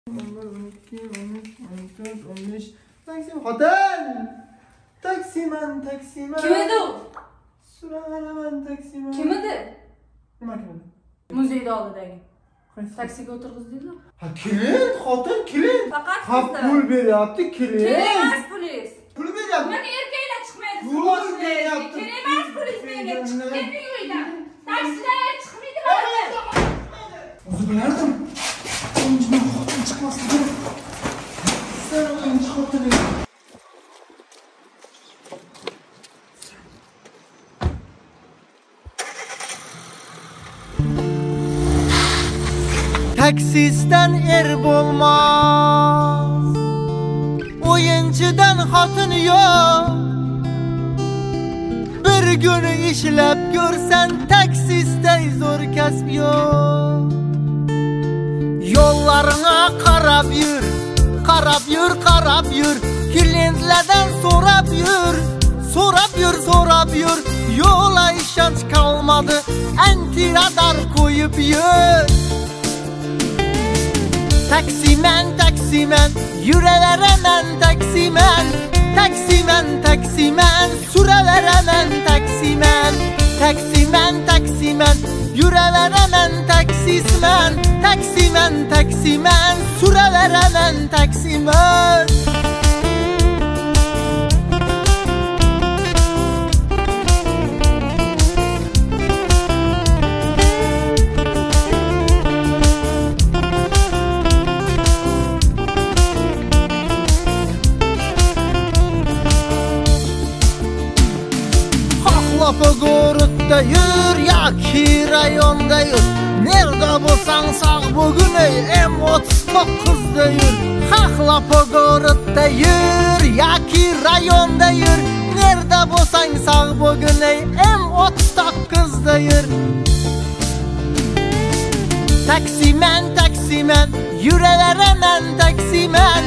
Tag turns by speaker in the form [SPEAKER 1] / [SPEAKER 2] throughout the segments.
[SPEAKER 1] 12, 13, 14, 15. Xotin! Taksiman.
[SPEAKER 2] Kim edi u?
[SPEAKER 1] So'rayman taksiman.
[SPEAKER 2] Kim edi?
[SPEAKER 1] Nima kim edi?
[SPEAKER 2] Muzeyda oldidagi.
[SPEAKER 1] Qaysi?
[SPEAKER 2] Taksiga o'tirg'izdinglar.
[SPEAKER 1] Ha, kelin, xotin, kelin.
[SPEAKER 2] Faqat
[SPEAKER 1] Ha, pul beryapti, kelin.
[SPEAKER 2] Kerak puliz.
[SPEAKER 1] Pul beryapti.
[SPEAKER 2] Nimaga erkaklar chiqmaydi?
[SPEAKER 1] Pul beryapti.
[SPEAKER 2] Kerak puliz menga. Chiqib uydan. Taksilar chiqmaydilar.
[SPEAKER 1] O'zi bilardim. O'yinchining xotin chiqmasligi. Sen o'yinchi xotin. Taksisdan bo'lmas, o'yinchidan xotin yo'q. Bir kun ishlab ko'rsan, taksisday zo'r kasb yo'q. Yo'llaringga qarab yur, klientlardan so'rab yur. Yo'la ishonch qolmadi, antiradar qo'yib yur. Taksiman, yuraveraman taksiman, suraveraman taksiman, yuraveraman taksisman, suraveraman taksiman. Pogorutda yur yoki rayonda yur, nerda bo'lsang sog' bugun M39da yur. Haqla pogorutda yur yoki rayonda yur, nerda bo'lsang sog' bugun M39da yur. Taksiman, yuraveraman taksiman,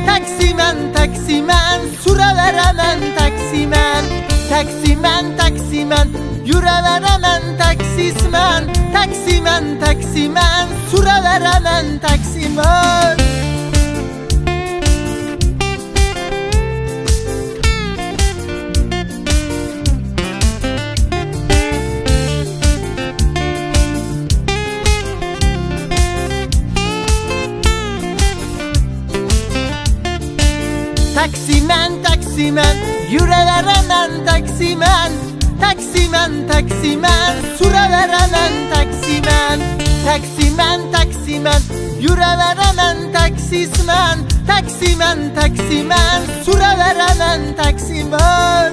[SPEAKER 1] suraveraman taksiman, yuraveraman taksisman, suraveraman taksiman. Taksiman, yuraveraman taksiman, suraveraman taksiman, yuraveraman taksisman, suraveraman taksiman.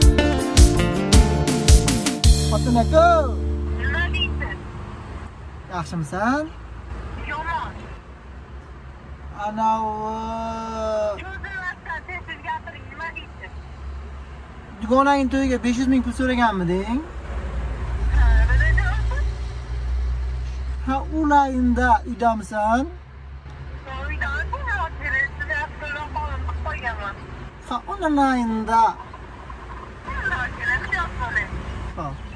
[SPEAKER 1] Xotin aka,
[SPEAKER 3] nima deysiz?
[SPEAKER 1] Yaxshimisan?
[SPEAKER 3] Yomon.
[SPEAKER 1] Dugonangning to'yiga 500 ming pul so'raganmiding? Ha, ulayinda uydamisan? Ha, onlayinda.
[SPEAKER 3] Ha,